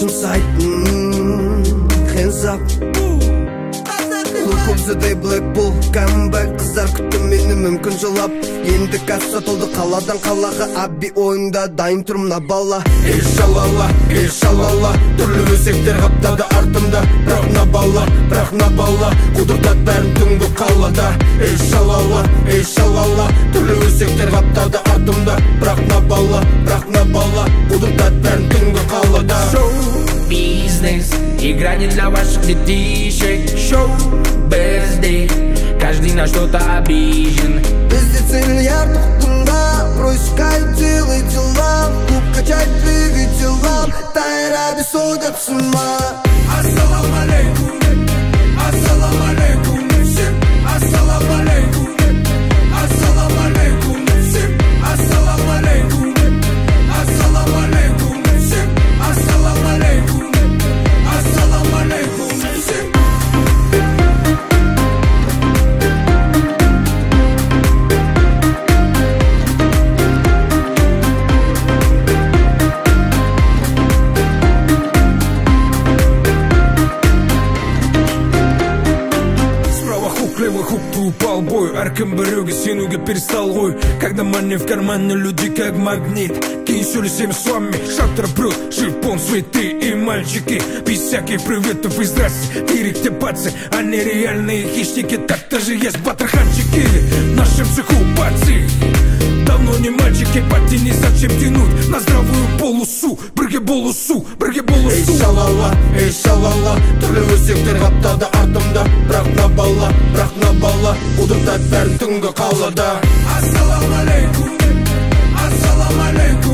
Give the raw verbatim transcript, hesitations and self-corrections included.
жұмсайтын hands up. Көксідай Blackpool comeback, қыздар күтті мені мүмкін жылап. Енді кәс сатылды қаладан қалаға, абби ойында дайын тұрмына бала. Ей шалала, ей шалала, түрлі өсектер қаптады артымда. Бірақ на бала, бірақ на бала, құдыртат бәрін түнгі қалада. Ей шалала, ей шалала, түрлі өсектер қаптады артымда. Бірақ на бала, бірақ на бала, құдыртат бәрін түнгі қалада. Шоу-бизнес, игра не для ваших детишек. Шоу-бездей, каждый на что-то обижен. Везде цель ярких тунда, проискай, делай дела, клуб качать, двигай дела, тайра без судят с ума. Ассалам алейкум, ассалам алейкум, всем ассалам алейкум, ассалам алейкум, всем ассалам алейкум, ассалам алейкум, всем ассалам алейкум, ассалам алейкум, всем. Левый хук, ты упал бой. Әркім біреуге сенуге перестал ғой. Когда money в кармане, люди как магнит. Кинь всем с вами, шаттер брюд, шипон, цветы и мальчики. Без всяких приветов и здрасте. Директе пацы, они реальные хищники. Так-то же есть батраханчики в нашем цеху пацы. Давно не мальчики, пати не зачем тянуть на здравую полосу. Бірге болысу, бірге болысу. Ей шалала, ей шалала, түрлі өсектер қаптады артымда. Бірақ на бала, бірақ на бала, құдыртат бәрін түнгі қалада. Ассалам алейкум, ассалам алейкум.